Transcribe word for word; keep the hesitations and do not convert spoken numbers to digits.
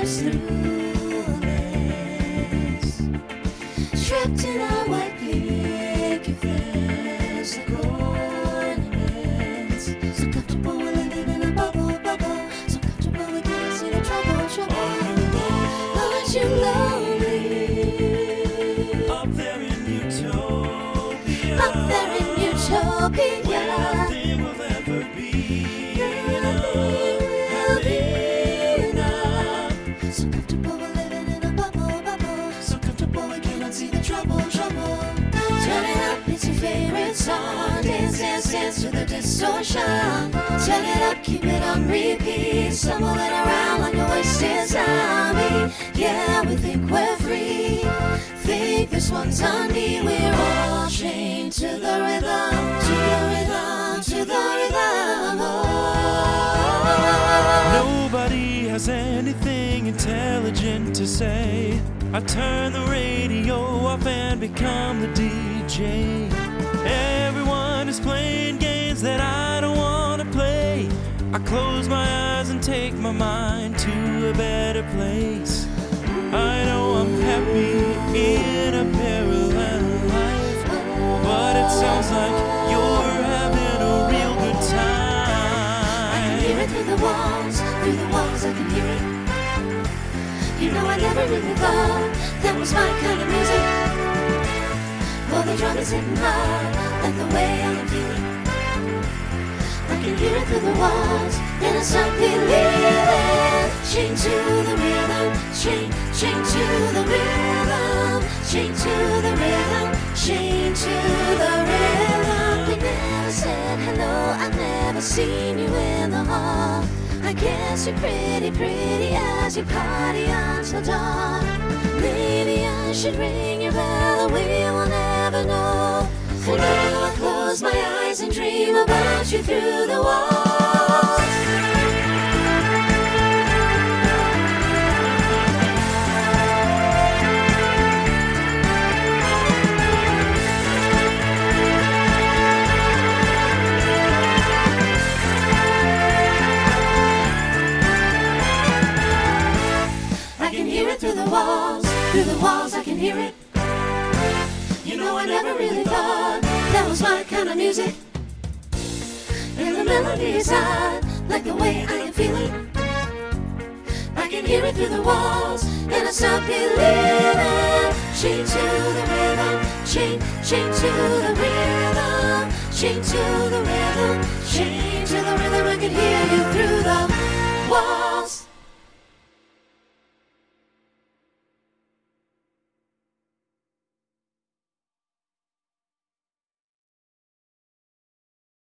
us through this. Trapped in our white picket fence, like ornaments. So comfortable we're living in a bubble, bubble. So comfortable we can't see the trouble, trouble. Aren't you lonely? Up there in Utopia. Up there in Utopia. Where nothing will ever be enough. So comfortable we're living in a bubble, bubble. So comfortable we cannot see the trouble, trouble. Turn it up, it's your favorite song. Dance, dance, dance to the distortion. Turn it up, keep it on repeat. Stumbling around like a wasted zombie. Yeah, we think we're free. Think this one's on me. We're all chained to the rhythm, to the rhythm, to the rhythm. Oh. Nobody has anything intelligent to say. I turn the radio off and become the D J. Everyone is playing games that I don't want to play. I close my eyes and take my mind to a better place. I know I'm happy in a parallel life, but it sounds like you're having a real good time. I can hear it through the walls, through the walls I can hear it. You know I never really thought that was my kind of music. Well, the drum is hitting hard, like the way I'm feeling. I can hear it through the walls, and I start believing. Chained to the rhythm, chained, chained to the rhythm, chained to the rhythm, chained to the rhythm. We never said hello, I've never seen you in the hall. I guess you're pretty, pretty as you party until dawn. Maybe I should ring your bell, and we will never know. For now I close my eyes and dream about you through the walls. Through the walls, through the walls I can hear it. You know I never really thought that was my kind of music. And the melody is hot, like the way I am feeling. I can hear it through the walls, and I stop believing. Chained to the rhythm, chained, chained to the rhythm, chained to the rhythm, chained to the rhythm. I can hear you through